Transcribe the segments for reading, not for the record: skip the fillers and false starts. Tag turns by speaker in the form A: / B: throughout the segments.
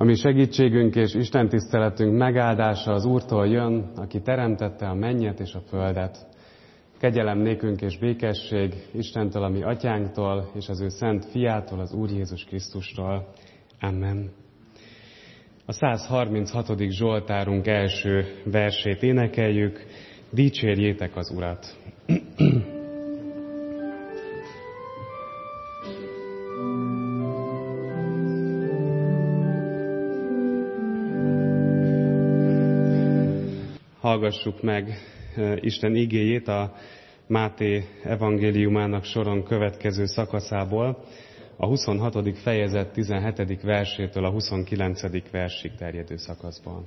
A: mi segítségünk és Isten tiszteletünk megáldása az Úrtól jön, aki teremtette a mennyet és a földet. Kegyelem nékünk és békesség Istentől, a mi atyánktól, és az ő szent fiától, az Úr Jézus Krisztustól. Amen. A 136. Zsoltárunk első versét énekeljük. Dicsérjétek az Urat! Hallgassuk meg Isten igéjét a Máté evangéliumának soron következő szakaszából, a 26. fejezet 17. versétől a 29. versig terjedő szakaszban.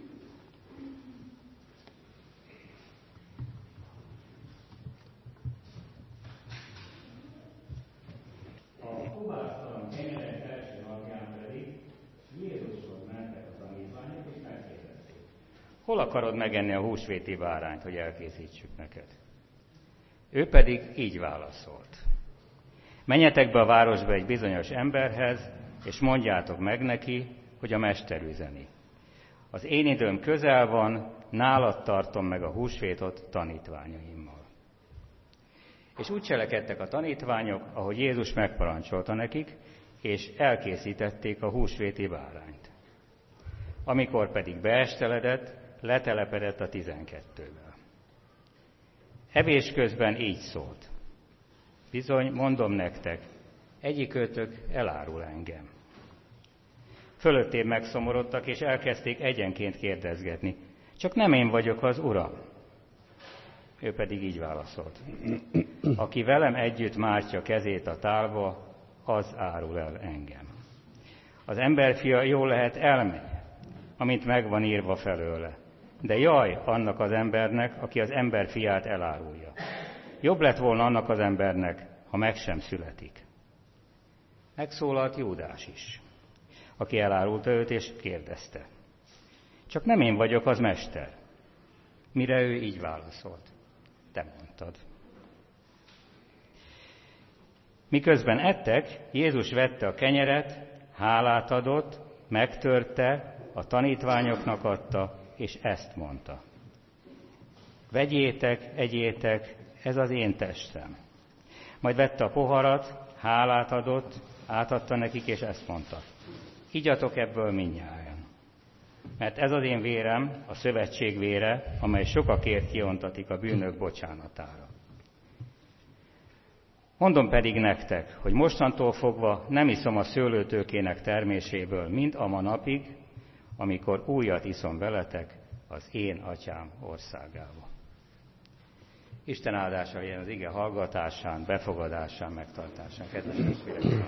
B: Hol akarod megenni a húsvéti bárányt, hogy elkészítsük neked? Ő pedig így válaszolt. Menjetek be a városba egy bizonyos emberhez, és mondjátok meg neki, hogy a mester üzeni. Az én időm közel van, nálad tartom meg a húsvétot tanítványaimmal. És úgy cselekedtek a tanítványok, ahogy Jézus megparancsolta nekik, és elkészítették a húsvéti bárányt. Amikor pedig beesteledett, letelepedett a 12-vel. Evés közben így szólt. Bizony, mondom nektek, egyikőtök elárul engem. Fölöttébb megszomorodtak, és elkezdték egyenként kérdezgetni. Csak nem én vagyok az Uram. Ő pedig így válaszolt. Aki velem együtt mártja kezét a tálba, az árul el engem. Az emberfia jól lehet elmegy, amint meg van írva felőle. De jaj annak az embernek, aki az emberfiát elárulja. Jobb lett volna annak az embernek, ha meg sem születik. Megszólalt Júdás is, aki elárulta őt, és kérdezte. Csak nem én vagyok az mester. Mire ő így válaszolt. Te mondtad. Miközben ettek, Jézus vette a kenyeret, hálát adott, megtörte, a tanítványoknak adta, és ezt mondta. Vegyétek, egyétek, ez az én testem. Majd vette a poharat, hálát adott, átadta nekik, és ezt mondta. Igyatok ebből mindnyájan. Mert ez az én vérem, a szövetség vére, amely sokakért kiontatik a bűnök bocsánatára. Mondom pedig nektek, hogy mostantól fogva nem iszom a szőlőtőkének terméséből, mind a ma napig, amikor újat iszom veletek az én atyám országába. Isten áldása legyen az ige hallgatásán, befogadásán, megtartásán. Kedves testvérek!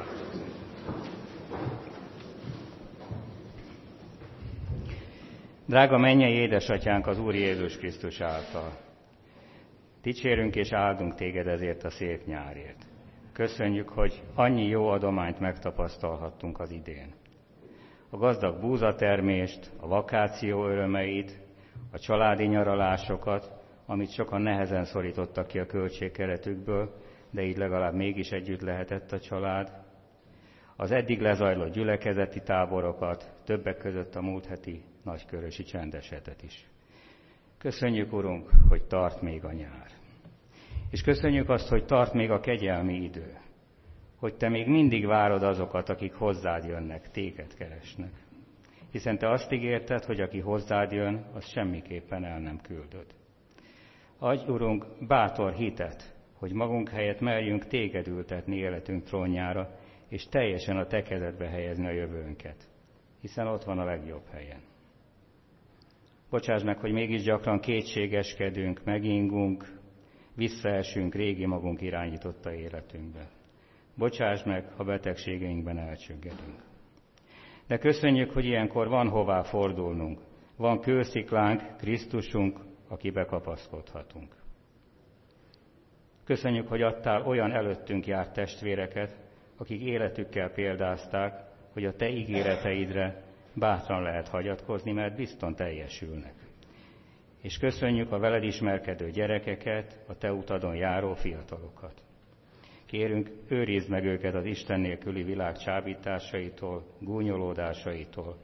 B: Drága mennyei édesatyánk az Úr Jézus Krisztus által. Dicsérünk és áldunk téged ezért a szép nyárért. Köszönjük, hogy annyi jó adományt megtapasztalhattunk az idén. A gazdag búzatermést, a vakáció örömeit, a családi nyaralásokat, amit sokan nehezen szorítottak ki a költségkeretükből, de így legalább mégis együtt lehetett a család. Az eddig lezajlott gyülekezeti táborokat, többek között a múlt heti nagykörösi csendesetet is. Köszönjük, Urunk, hogy tart még a nyár. És köszönjük azt, hogy tart még a kegyelmi idő. Hogy te még mindig várod azokat, akik hozzád jönnek, téged keresnek. Hiszen te azt ígérted, hogy aki hozzád jön, az semmiképpen el nem küldöd. Adj, Urunk, bátor hitet, hogy magunk helyett merjünk téged ültetni életünk trónjára, és teljesen a te kezedbe helyezni a jövőnket, hiszen ott van a legjobb helyen. Bocsáss meg, hogy mégis gyakran kétségeskedünk, megingunk, visszaesünk régi magunk irányította életünkbe. Bocsáss meg, ha betegségeinkben elcsüggedünk. De köszönjük, hogy ilyenkor van hová fordulnunk, van kősziklánk, Krisztusunk, akibe kapaszkodhatunk. Köszönjük, hogy adtál olyan előttünk járt testvéreket, akik életükkel példázták, hogy a te ígéreteidre bátran lehet hagyatkozni, mert bizton teljesülnek. És köszönjük a veled ismerkedő gyerekeket, a te utadon járó fiatalokat. Kérünk, őrizd meg őket az Isten nélküli világ csábításaitól, gúnyolódásaitól,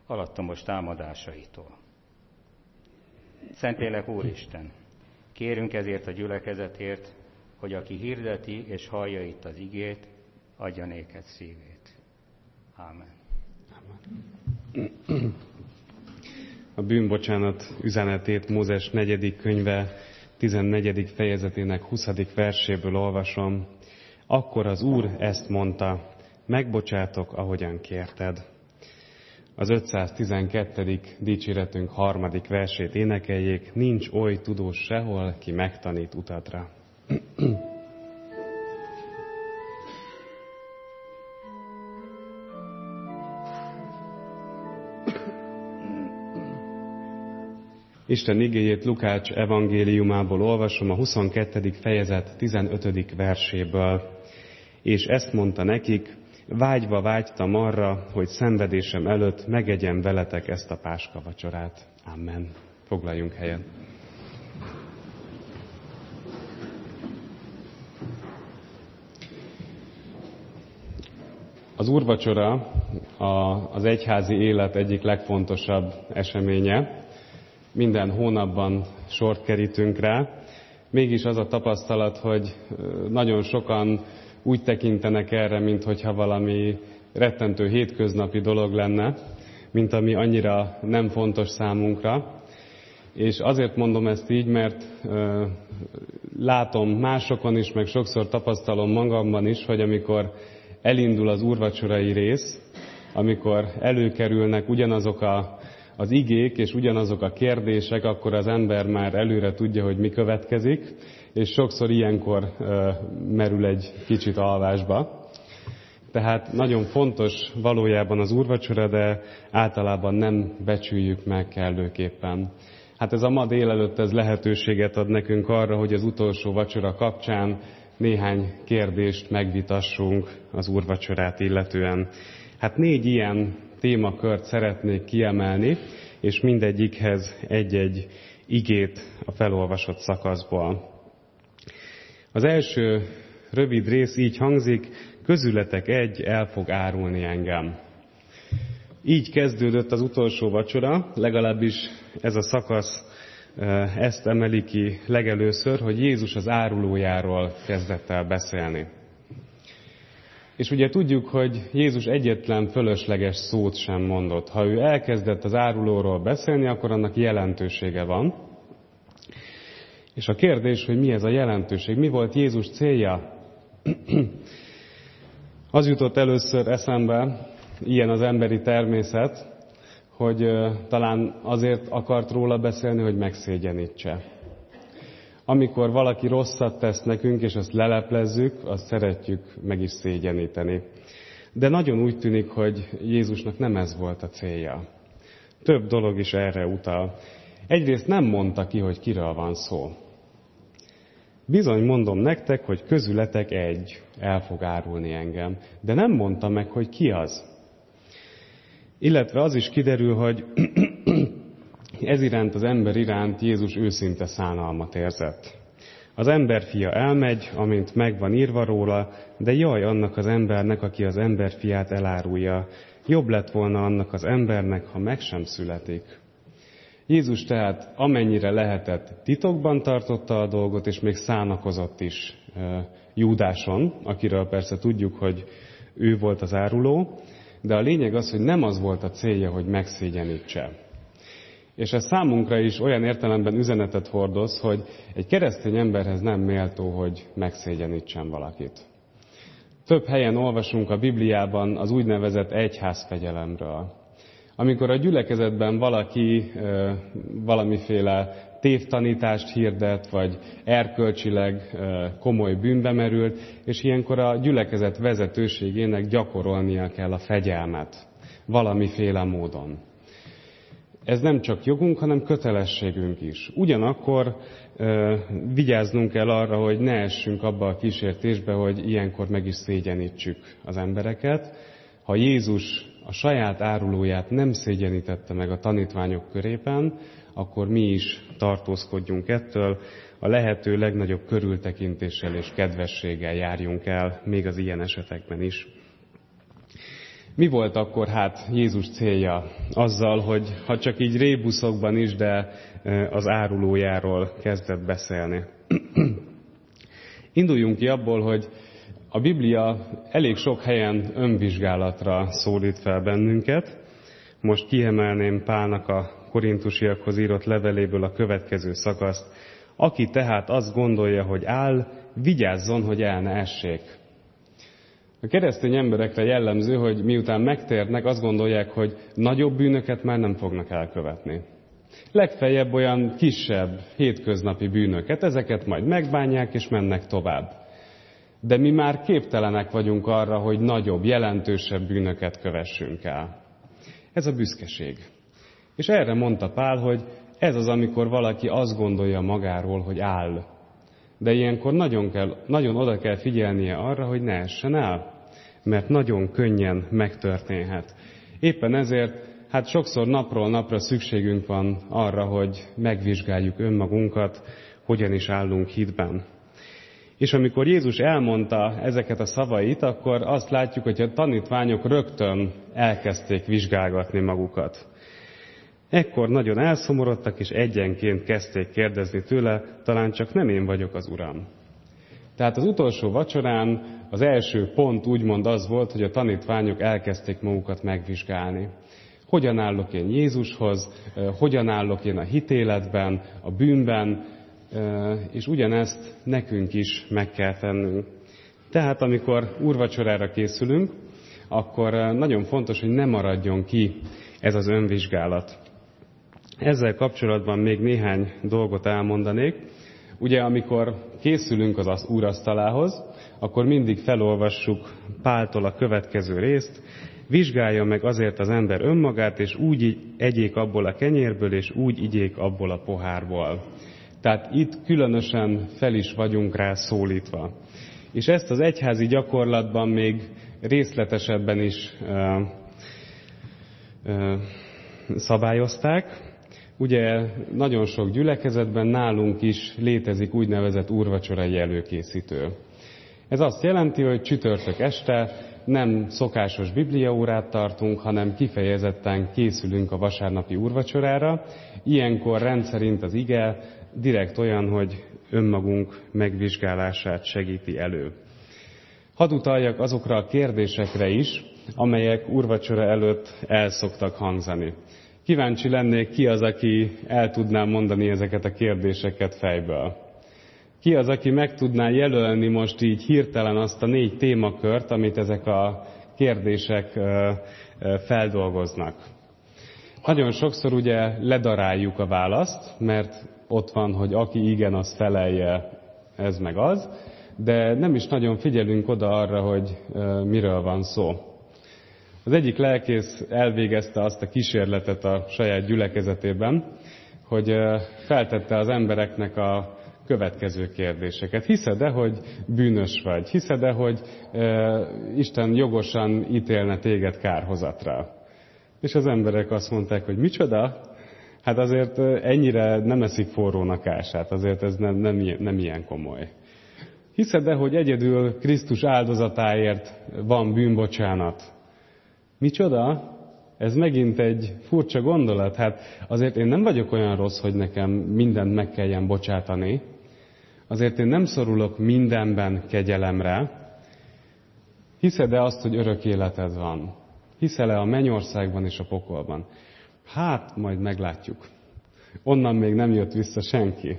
B: alattomos támadásaitól. Szentlélek Úristen, kérünk ezért a gyülekezetért, hogy aki hirdeti és hallja itt az igét, adja néked szívét. Ámen.
A: A bűnbocsánat üzenetét Mózes 4. könyve 14. fejezetének 20. verséből olvasom. Akkor az Úr ezt mondta, megbocsátok, ahogyan kérted. Az 512. dicséretünk 3. versét énekeljék, nincs oly tudós sehol, ki megtanít utatra. Isten igéjét Lukács evangéliumából olvasom, a 22. fejezet 15. verséből. És ezt mondta nekik, vágyva vágytam arra, hogy szenvedésem előtt megegyem veletek ezt a páskavacsorát. Amen. Foglaljunk helyet. Az úrvacsora az egyházi élet egyik legfontosabb eseménye. Minden hónapban sort kerítünk rá. Mégis az a tapasztalat, hogy nagyon sokan úgy tekintenek erre, minthogyha valami rettentő hétköznapi dolog lenne, mint ami annyira nem fontos számunkra. És azért mondom ezt így, mert látom másokon is, meg sokszor tapasztalom magamban is, hogy amikor elindul az úrvacsorai rész, amikor előkerülnek ugyanazok az igék és ugyanazok a kérdések, akkor az ember már előre tudja, hogy mi következik, és sokszor ilyenkor merül egy kicsit alvásba. Tehát nagyon fontos valójában az úrvacsora, de általában nem becsüljük meg kellőképpen. Hát ez a ma délelőtt ez lehetőséget ad nekünk arra, hogy az utolsó vacsora kapcsán néhány kérdést megvitassunk az úrvacsorát illetően. Hát 4 ilyen témakört szeretnék kiemelni, és mindegyikhez egy-egy igét a felolvasott szakaszból. Az első rövid rész így hangzik, közületek egy el fog árulni engem. Így kezdődött az utolsó vacsora, legalábbis ez a szakasz ezt emeli ki legelőször, hogy Jézus az árulójáról kezdett el beszélni. És ugye tudjuk, hogy Jézus egyetlen fölösleges szót sem mondott. Ha ő elkezdett az árulóról beszélni, akkor annak jelentősége van. És a kérdés, hogy mi ez a jelentőség, mi volt Jézus célja? Az jutott először eszembe, ilyen az emberi természet, hogy talán azért akart róla beszélni, hogy megszégyenítse. Amikor valaki rosszat tesz nekünk, és azt leleplezzük, azt szeretjük meg is szégyeníteni. De nagyon úgy tűnik, hogy Jézusnak nem ez volt a célja. Több dolog is erre utal. Egyrészt nem mondta ki, hogy kiről van szó. Bizony mondom nektek, hogy közületek egy el fog árulni engem. De nem mondta meg, hogy ki az. Illetve az is kiderül, hogy ez iránt, az ember iránt Jézus őszinte szánalmat érzett. Az emberfia elmegy, amint meg van írva róla, de jaj annak az embernek, aki az emberfiát elárulja. Jobb lett volna annak az embernek, ha meg sem születik. Jézus tehát amennyire lehetett titokban tartotta a dolgot, és még szánakozott is Júdáson, akiről persze tudjuk, hogy ő volt az áruló, de a lényeg az, hogy nem az volt a célja, hogy megszégyenítse. És ez számunkra is olyan értelemben üzenetet hordoz, hogy egy keresztény emberhez nem méltó, hogy megszégyenítsen valakit. Több helyen olvasunk a Bibliában az úgynevezett egyházfegyelemről. Amikor a gyülekezetben valaki valamiféle tévtanítást hirdet, vagy erkölcsileg komoly bűnbe merült, és ilyenkor a gyülekezet vezetőségének gyakorolnia kell a fegyelmet valamiféle módon. Ez nem csak jogunk, hanem kötelességünk is. Ugyanakkor vigyáznunk kell arra, hogy ne essünk abba a kísértésbe, hogy ilyenkor meg is szégyenítsük az embereket. Ha Jézus a saját árulóját nem szégyenítette meg a tanítványok körében, akkor mi is tartózkodjunk ettől, a lehető legnagyobb körültekintéssel és kedvességgel járjunk el, még az ilyen esetekben is. Mi volt akkor hát Jézus célja azzal, hogy ha csak így rébuszokban is, de az árulójáról kezdett beszélni? Induljunk ki abból, hogy a Biblia elég sok helyen önvizsgálatra szólít fel bennünket. Most kiemelném Pálnak a korintusiakhoz írott leveléből a következő szakaszt. Aki tehát azt gondolja, hogy áll, vigyázzon, hogy el ne essék. A keresztény emberekre jellemző, hogy miután megtérnek, azt gondolják, hogy nagyobb bűnöket már nem fognak elkövetni. Legfeljebb olyan kisebb, hétköznapi bűnöket, ezeket majd megbánják és mennek tovább. De mi már képtelenek vagyunk arra, hogy nagyobb, jelentősebb bűnöket kövessünk el. Ez a büszkeség. És erre mondta Pál, hogy ez az, amikor valaki azt gondolja magáról, hogy áll. De ilyenkor nagyon oda kell figyelnie arra, hogy ne essen el, mert nagyon könnyen megtörténhet. Éppen ezért, hát sokszor napról napra szükségünk van arra, hogy megvizsgáljuk önmagunkat, hogyan is állunk hitben. És amikor Jézus elmondta ezeket a szavait, akkor azt látjuk, hogy a tanítványok rögtön elkezdték vizsgálgatni magukat. Ekkor nagyon elszomorodtak, és egyenként kezdték kérdezni tőle, talán csak nem én vagyok az Uram. Tehát az utolsó vacsorán az első pont úgymond az volt, hogy a tanítványok elkezdték magukat megvizsgálni. Hogyan állok én Jézushoz, hogyan állok én a hitéletben, a bűnben, és ugyanezt nekünk is meg kell tennünk. Tehát amikor úrvacsorára készülünk, akkor nagyon fontos, hogy ne maradjon ki ez az önvizsgálat. Ezzel kapcsolatban még néhány dolgot elmondanék. Ugye, amikor készülünk az úrasztalához, akkor mindig felolvassuk Páltól a következő részt. Vizsgálja meg azért az ember önmagát, és úgy egyék abból a kenyérből, és úgy igyék abból a pohárból. Tehát itt különösen fel is vagyunk rá szólítva. És ezt az egyházi gyakorlatban még részletesebben is szabályozták. Ugye nagyon sok gyülekezetben nálunk is létezik úgynevezett úrvacsorai előkészítő. Ez azt jelenti, hogy csütörtök este nem szokásos bibliaórát tartunk, hanem kifejezetten készülünk a vasárnapi úrvacsorára. Ilyenkor rendszerint az ige direkt olyan, hogy önmagunk megvizsgálását segíti elő. Hadd utaljak azokra a kérdésekre is, amelyek úrvacsora előtt el szoktak hangzani. Kíváncsi lennék, ki az, aki el tudná mondani ezeket a kérdéseket fejből. Ki az, aki meg tudná jelölni most így hirtelen azt a 4 témakört, amit ezek a kérdések feldolgoznak. Nagyon sokszor ugye ledaráljuk a választ, mert ott van, hogy aki igen, az felelje, ez meg az, de nem is nagyon figyelünk oda arra, hogy miről van szó. Az egyik lelkész elvégezte azt a kísérletet a saját gyülekezetében, hogy feltette az embereknek a következő kérdéseket. Hiszed-e, hogy bűnös vagy? Hiszed-e, hogy Isten jogosan ítélne téged kárhozatra? És az emberek azt mondták, hogy micsoda? Hát azért ennyire nem eszik forrónak ását, azért ez nem ilyen komoly. Hiszed-e, hogy egyedül Krisztus áldozatáért van bűnbocsánat? Micsoda? Ez megint egy furcsa gondolat. Hát azért én nem vagyok olyan rossz, hogy nekem mindent meg kelljen bocsátani. Azért én nem szorulok mindenben kegyelemre. Hiszed-e azt, hogy örök életed van? Hiszel-e a mennyországban és a pokolban? Hát, majd meglátjuk. Onnan még nem jött vissza senki.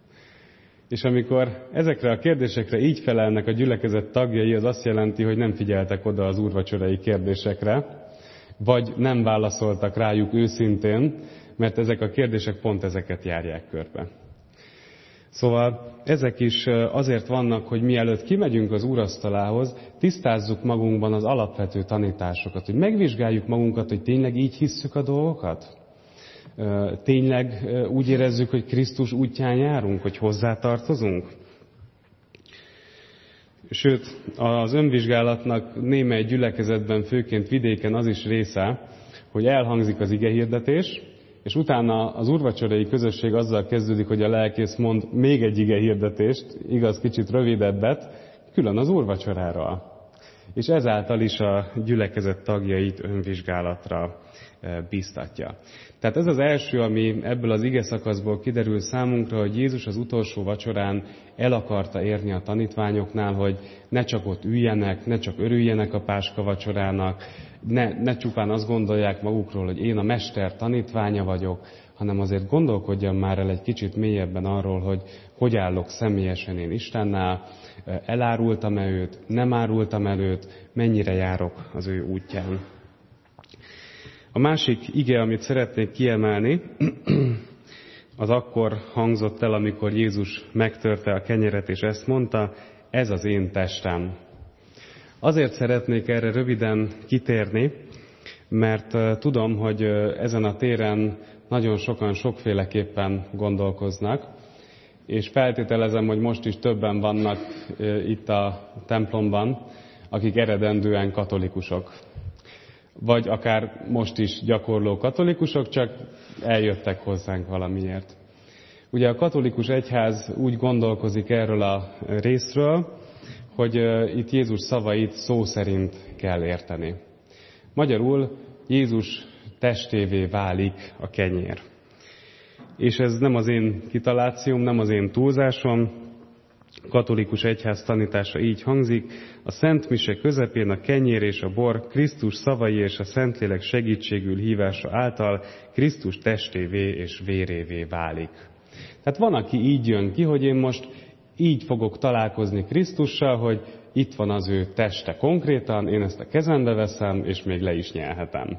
A: És amikor ezekre a kérdésekre így felelnek a gyülekezet tagjai, az azt jelenti, hogy nem figyeltek oda az úrvacsorai kérdésekre, vagy nem válaszoltak rájuk őszintén, mert ezek a kérdések pont ezeket járják körbe. Szóval ezek is azért vannak, hogy mielőtt kimegyünk az úrasztalához, tisztázzuk magunkban az alapvető tanításokat, hogy megvizsgáljuk magunkat, hogy tényleg így hisszük a dolgokat. Tényleg úgy érezzük, hogy Krisztus útján járunk, hogy hozzátartozunk? Sőt, az önvizsgálatnak némely gyülekezetben, főként vidéken az is része, hogy elhangzik az igehirdetés, és utána az úrvacsorai közösség azzal kezdődik, hogy a lelkész mond még egy igehirdetést, igaz, kicsit rövidebbet, külön az úrvacsoráról. és ezáltal is a gyülekezet tagjait önvizsgálatra bíztatja. Tehát ez az első, ami ebből az ige szakaszból kiderül számunkra, hogy Jézus az utolsó vacsorán el akarta érni a tanítványoknál, hogy ne csak ott üljenek, ne csak örüljenek a Páska vacsorának, ne csupán azt gondolják magukról, hogy én a Mester tanítványa vagyok, hanem azért gondolkodjam már el egy kicsit mélyebben arról, hogy állok személyesen én Istennel, elárultam-e őt, nem árultam el őt, mennyire járok az ő útján. A másik ige, amit szeretnék kiemelni, az akkor hangzott el, amikor Jézus megtörte a kenyeret, és ezt mondta, ez az én testem. Azért szeretnék erre röviden kitérni, mert tudom, hogy ezen a téren nagyon sokan sokféleképpen gondolkoznak, és feltételezem, hogy most is többen vannak itt a templomban, akik eredendően katolikusok. Vagy akár most is gyakorló katolikusok, csak eljöttek hozzánk valamiért. Ugye a katolikus egyház úgy gondolkozik erről a részről, hogy itt Jézus szavait szó szerint kell érteni. Magyarul Jézus testévé válik a kenyér. És ez nem az én kitalációm, nem az én túlzásom. A katolikus egyház tanítása így hangzik: a Szent Mise közepén a kenyér és a bor Krisztus szavai és a Szentlélek segítségül hívása által Krisztus testévé és vérévé válik. Tehát van, aki így jön ki, hogy én most így fogok találkozni Krisztussal, hogy itt van az ő teste konkrétan, én ezt a kezembe veszem, és még le is nyelhetem.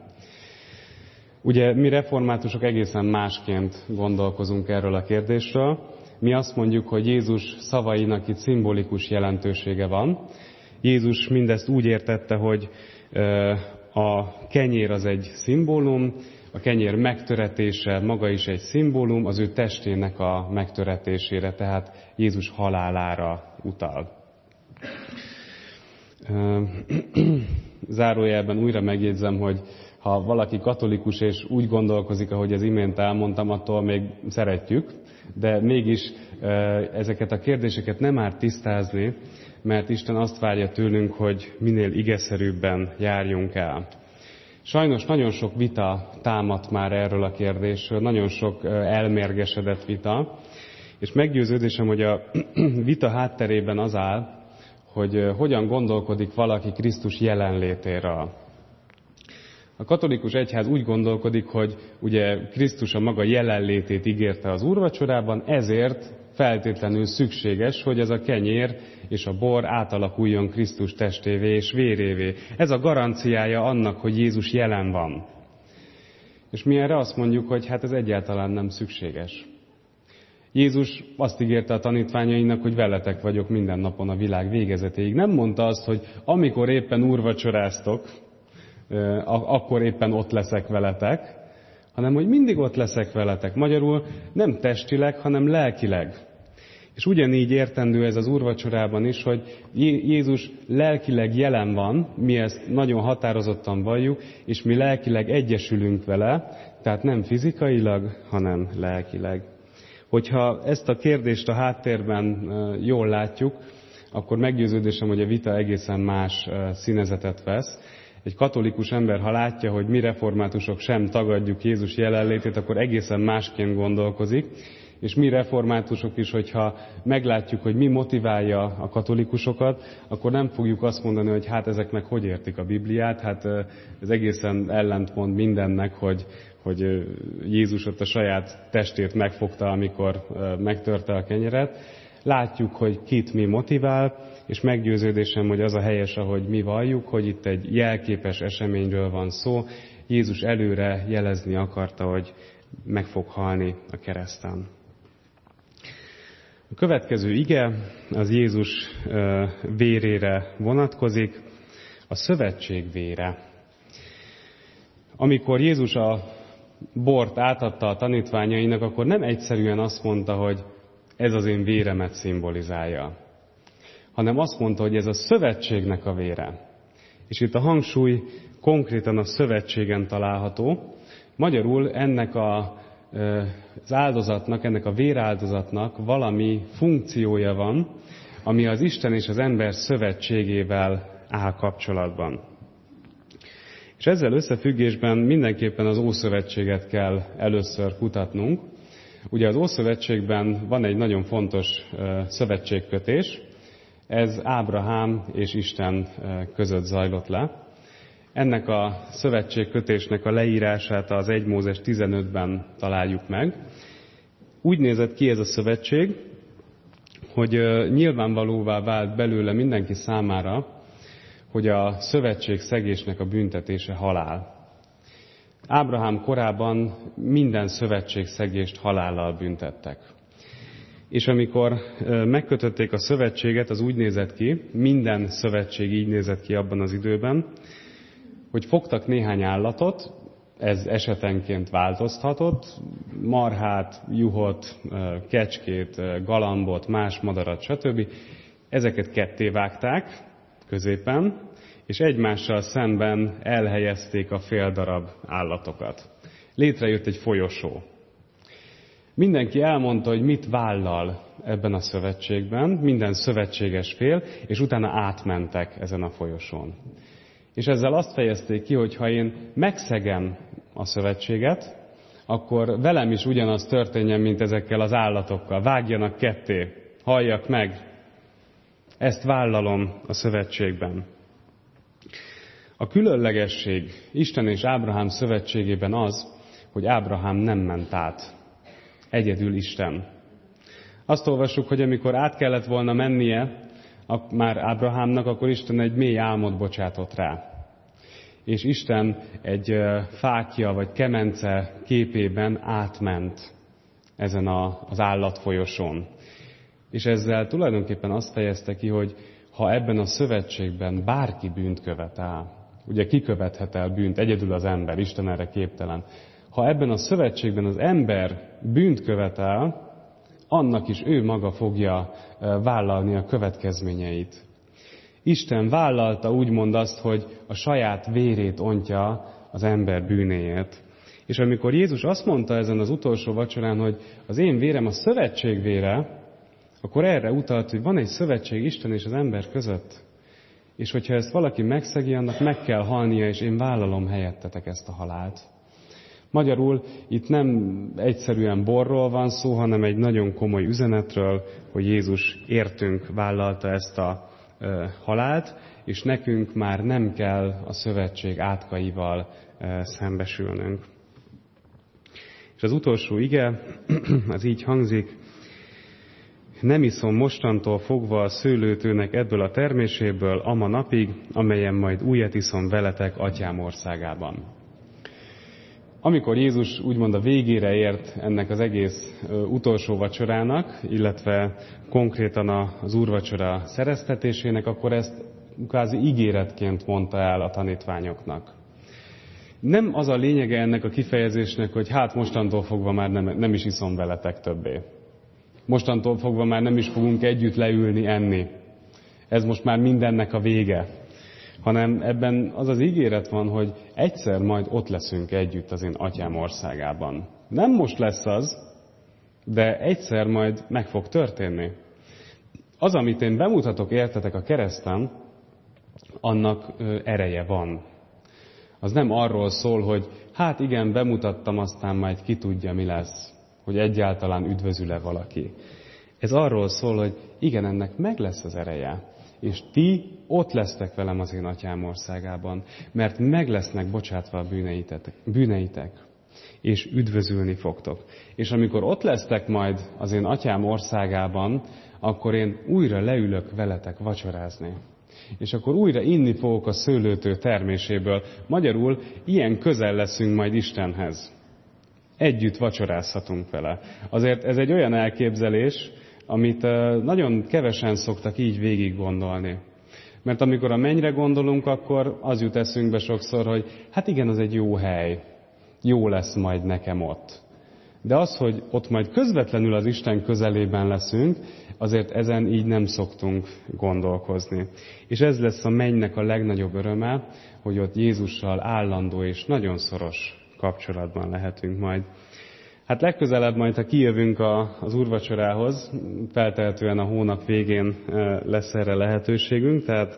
A: Ugye mi reformátusok egészen másként gondolkozunk erről a kérdésről. Mi azt mondjuk, hogy Jézus szavainak itt szimbolikus jelentősége van. Jézus mindezt úgy értette, hogy a kenyér az egy szimbólum, a kenyér megtöretése maga is egy szimbólum, az ő testének a megtöretésére, tehát Jézus halálára utal. Zárójelben újra megjegyzem, hogy ha valaki katolikus és úgy gondolkozik, ahogy az imént elmondtam, attól még szeretjük, de mégis ezeket a kérdéseket nem árt tisztázni, mert Isten azt várja tőlünk, hogy minél igeszerűbben járjunk el. Sajnos nagyon sok vita támadt már erről a kérdésről, nagyon sok elmérgesedett vita, és meggyőződésem, hogy a vita hátterében az áll, hogy hogyan gondolkodik valaki Krisztus jelenlétéről. A katolikus egyház úgy gondolkodik, hogy ugye Krisztus a maga jelenlétét ígérte az úrvacsorában, ezért feltétlenül szükséges, hogy ez a kenyér és a bor átalakuljon Krisztus testévé és vérévé. Ez a garanciája annak, hogy Jézus jelen van. És mi erre azt mondjuk, hogy hát ez egyáltalán nem szükséges. Jézus azt ígérte a tanítványainak, hogy veletek vagyok minden napon a világ végezetéig. Nem mondta azt, hogy amikor éppen úrvacsoráztok, akkor éppen ott leszek veletek, hanem hogy mindig ott leszek veletek. Magyarul nem testileg, hanem lelkileg. És ugyanígy értendő ez az úrvacsorában is, hogy Jézus lelkileg jelen van, mi ezt nagyon határozottan valljuk, és mi lelkileg egyesülünk vele, tehát nem fizikailag, hanem lelkileg. Hogyha ezt a kérdést a háttérben jól látjuk, akkor meggyőződésem, hogy a vita egészen más színezetet vesz. Egy katolikus ember, ha látja, hogy mi reformátusok sem tagadjuk Jézus jelenlétét, akkor egészen másként gondolkozik. És mi reformátusok is, hogyha meglátjuk, hogy mi motiválja a katolikusokat, akkor nem fogjuk azt mondani, hogy hát ezeknek hogy értik a Bibliát, hát ez egészen ellentmond mindennek, hogy Jézus ott a saját testét megfogta, amikor megtörte a kenyeret. Látjuk, hogy kit mi motivál, és meggyőződésem, hogy az a helyes, ahogy mi valljuk, hogy itt egy jelképes eseményről van szó. Jézus előre jelezni akarta, hogy meg fog halni a kereszten. A következő ige az Jézus vérére vonatkozik, a szövetség vére. Amikor Jézus a bort átadta a tanítványainak, akkor nem egyszerűen azt mondta, hogy ez az én véremet szimbolizálja, hanem azt mondta, hogy ez a szövetségnek a vére. És itt a hangsúly konkrétan a szövetségen található. Magyarul ennek az áldozatnak, ennek a véráldozatnak valami funkciója van, ami az Isten és az ember szövetségével áll kapcsolatban. És ezzel összefüggésben mindenképpen az Ószövetséget kell először kutatnunk. Ugye az Ószövetségben van egy nagyon fontos szövetségkötés, ez Ábrahám és Isten között zajlott le. Ennek a szövetségkötésnek a leírását az 1 Mózes 15-ben találjuk meg. Úgy nézett ki ez a szövetség, hogy nyilvánvalóvá vált belőle mindenki számára, hogy a szövetségszegésnek a büntetése halál. Ábrahám korában minden szövetségszegést halállal büntettek. És amikor megkötötték a szövetséget, az úgy nézett ki, minden szövetség így nézett ki abban az időben, hogy fogtak néhány állatot, ez esetenként változhatott, marhát, juhot, kecskét, galambot, más madarat, stb. Ezeket kettévágták középen, és egymással szemben elhelyezték a fél darab állatokat. Létrejött egy folyosó. Mindenki elmondta, hogy mit vállal ebben a szövetségben, minden szövetséges fél, és utána átmentek ezen a folyosón. És ezzel azt fejezték ki, hogy ha én megszegem a szövetséget, akkor velem is ugyanaz történjen, mint ezekkel az állatokkal. Vágjanak ketté, halljak meg. Ezt vállalom a szövetségben. A különlegesség Isten és Ábrahám szövetségében az, hogy Ábrahám nem ment át. Egyedül Isten. Azt olvassuk, hogy amikor át kellett volna mennie már Ábrahámnak, akkor Isten egy mély álmot bocsátott rá. És Isten egy fákja vagy kemence képében átment ezen az állatfolyosón. És ezzel tulajdonképpen azt fejezte ki, hogy ha ebben a szövetségben bárki bűnt követ el, ugye ki követhet el bűnt? Egyedül az ember, Isten erre képtelen. Ha ebben a szövetségben az ember bűnt követ el, annak is ő maga fogja vállalni a következményeit. Isten vállalta úgymond azt, hogy a saját vérét ontja az ember bűnéért. És amikor Jézus azt mondta ezen az utolsó vacsorán, hogy az én vérem a szövetség vére, akkor erre utalt, hogy van egy szövetség Isten és az ember között. És hogyha ezt valaki megszegi, annak meg kell halnia, és én vállalom helyettetek ezt a halált. Magyarul itt nem egyszerűen borról van szó, hanem egy nagyon komoly üzenetről, hogy Jézus értünk vállalta ezt a halált, és nekünk már nem kell a szövetség átkaival szembesülnünk. És az utolsó ige, az így hangzik: nem iszom mostantól fogva a szőlőtőnek ebből a terméséből ama napig, amelyen majd újat iszom veletek Atyám országában. Amikor Jézus úgymond a végére ért ennek az egész utolsó vacsorának, illetve konkrétan az úrvacsora szereztetésének, akkor ezt kvázi ígéretként mondta el a tanítványoknak. Nem az a lényege ennek a kifejezésnek, hogy hát mostantól fogva már nem is iszom veletek többé. Mostantól fogva már nem is fogunk együtt leülni enni. Ez most már mindennek a vége. Hanem ebben az az ígéret van, hogy egyszer majd ott leszünk együtt az én Atyám országában. Nem most lesz az, de egyszer majd meg fog történni. Az, amit én bemutatok értetek a kereszten, annak ereje van. Az nem arról szól, hogy hát igen, bemutattam, aztán majd ki tudja, mi lesz, hogy egyáltalán üdvözül-e valaki. Ez arról szól, hogy igen, ennek meg lesz az ereje. És ti ott lesztek velem az én Atyám országában, mert meg lesznek bocsátva a bűneitek, és üdvözülni fogtok. És amikor ott lesztek majd az én Atyám országában, akkor én újra leülök veletek vacsorázni. És akkor újra inni fogok a szőlőtő terméséből. Magyarul ilyen közel leszünk majd Istenhez. Együtt vacsorázhatunk vele. Azért ez egy olyan elképzelés, amit nagyon kevesen szoktak így végig gondolni. Mert amikor a mennyre gondolunk, akkor az jut eszünkbe sokszor, hogy hát igen, az egy jó hely. Jó lesz majd nekem ott. De az, hogy ott majd közvetlenül az Isten közelében leszünk, azért ezen így nem szoktunk gondolkozni. És ez lesz a mennynek a legnagyobb öröme, hogy ott Jézussal állandó és nagyon szoros kapcsolatban lehetünk majd. Hát legközelebb majd, ha kijövünk az úrvacsorához, feltehetően a hónap végén lesz erre lehetőségünk, tehát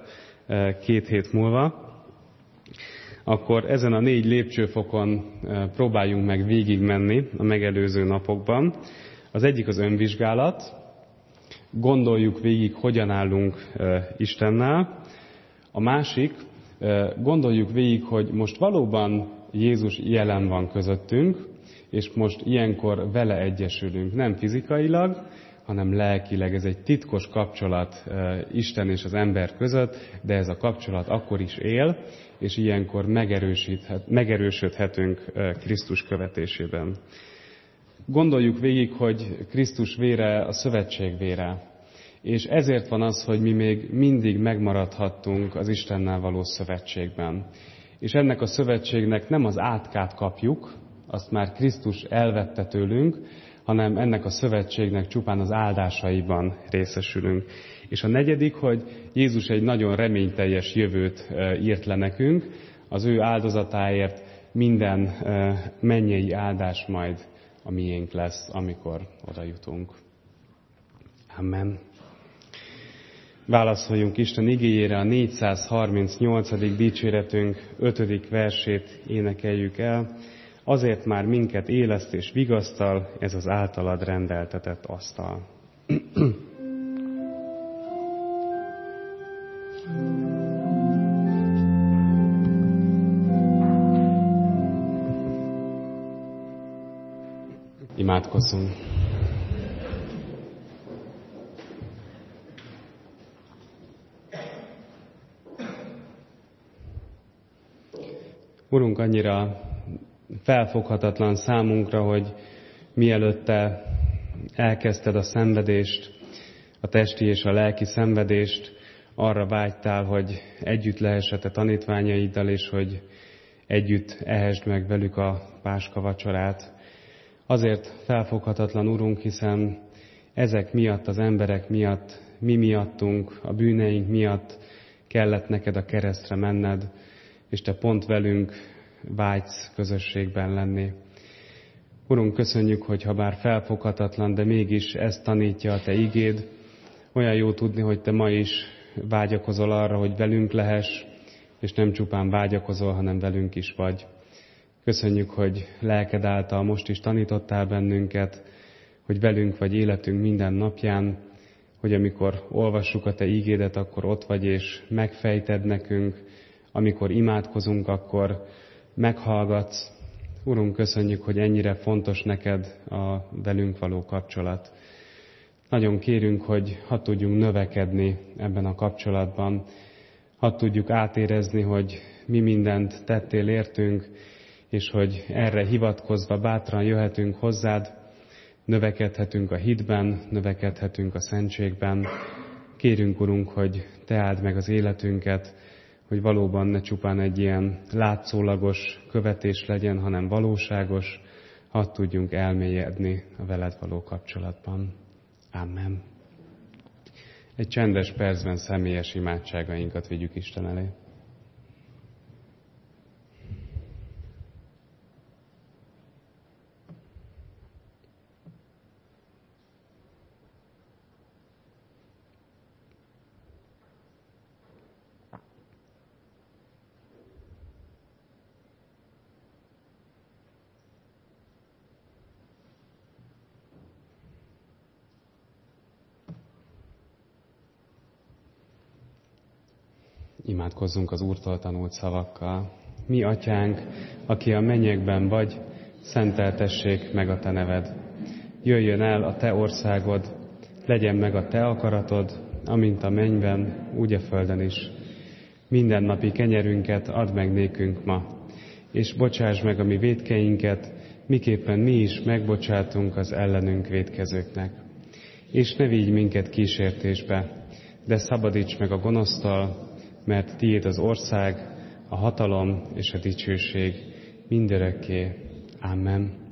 A: 2 hét múlva, akkor ezen a 4 lépcsőfokon próbáljunk meg végigmenni a megelőző napokban. Az egyik az önvizsgálat, gondoljuk végig, hogyan állunk Istennel. A másik, gondoljuk végig, hogy most valóban Jézus jelen van közöttünk, és most ilyenkor vele egyesülünk, nem fizikailag, hanem lelkileg. Ez egy titkos kapcsolat Isten és az ember között, de ez a kapcsolat akkor is él, és ilyenkor megerősödhetünk Krisztus követésében. Gondoljuk végig, hogy Krisztus vére a szövetség vére, és ezért van az, hogy mi még mindig megmaradhattunk az Istennel való szövetségben. És ennek a szövetségnek nem az átkát kapjuk, azt már Krisztus elvette tőlünk, hanem ennek a szövetségnek csupán az áldásaiban részesülünk. És a negyedik, hogy Jézus egy nagyon reményteljes jövőt írt le nekünk, az ő áldozatáért minden mennyei áldás majd a miénk lesz, amikor oda jutunk. Amen. Válaszoljunk Isten igéjére, a 438. dicséretünk 5. versét énekeljük el. Azért már minket éleszt és vigasztal ez az általad rendeltetett asztal. Imádkozzunk. Urunk, annyira felfoghatatlan számunkra, hogy mielőtt Te elkezdted a szenvedést, a testi és a lelki szenvedést, arra vágytál, hogy együtt lehess a Te tanítványaiddal, és hogy együtt ehesd meg velük a Páska vacsorát. Azért felfoghatatlan, Urunk, hiszen ezek miatt, az emberek miatt, mi miattunk, a bűneink miatt kellett neked a keresztre menned, és Te pont velünk vágysz közösségben lenni. Urunk, köszönjük, hogy ha bár felfoghatatlan, de mégis ezt tanítja a Te igéd. Olyan jó tudni, hogy Te ma is vágyakozol arra, hogy velünk lehess, és nem csupán vágyakozol, hanem velünk is vagy. Köszönjük, hogy lelked által most is tanítottál bennünket, hogy velünk vagy életünk minden napján, hogy amikor olvassuk a Te ígédet, akkor ott vagy és megfejted nekünk, amikor imádkozunk, akkor meghallgatsz. Urunk, köszönjük, hogy ennyire fontos neked a velünk való kapcsolat. Nagyon kérünk, hogy hadd tudjunk növekedni ebben a kapcsolatban, hadd tudjuk átérezni, hogy mi mindent tettél értünk, és hogy erre hivatkozva bátran jöhetünk hozzád, növekedhetünk a hitben, növekedhetünk a szentségben. Kérünk, Urunk, hogy Te áld meg az életünket, hogy valóban ne csupán egy ilyen látszólagos követés legyen, hanem valóságos, hadd tudjunk elmélyedni a veled való kapcsolatban. Amen. Egy csendes percben személyes imádságainkat vigyük Isten elé. Imádkozzunk az Úrtól tanult szavakkal. Mi, Atyánk, aki a mennyekben vagy, szenteltessék meg a Te neved. Jöjjön el a Te országod, legyen meg a Te akaratod, amint a mennyben, úgy a földön is. Mindennapi kenyerünket add meg nékünk ma, és bocsáss meg a mi vétkeinket, miképpen mi is megbocsátunk az ellenünk vétkezőknek. És ne vigy minket kísértésbe, de szabadíts meg a gonosztól, mert tiéd az ország, a hatalom és a dicsőség mindörökké. Amen.